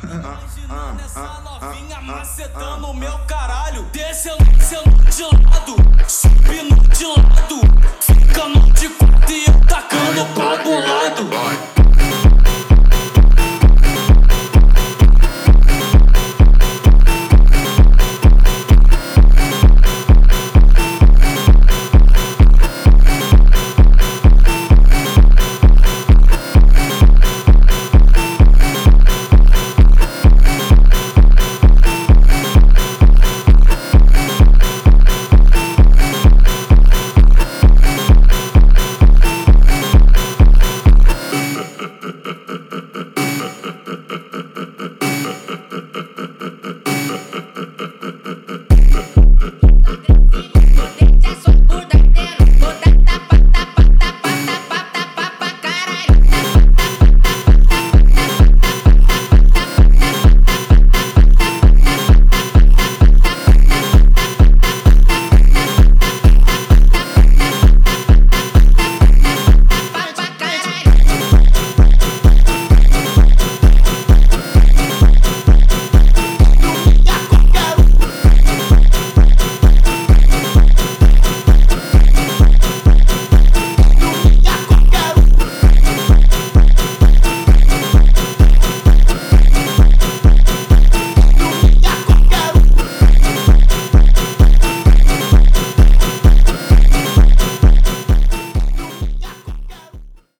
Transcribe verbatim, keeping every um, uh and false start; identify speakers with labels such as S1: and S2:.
S1: Imaginando essa novinha macetando o meu caralho. Descendo, descendo de lado, subindo de lado, ficando de quatro e tacando pro lado.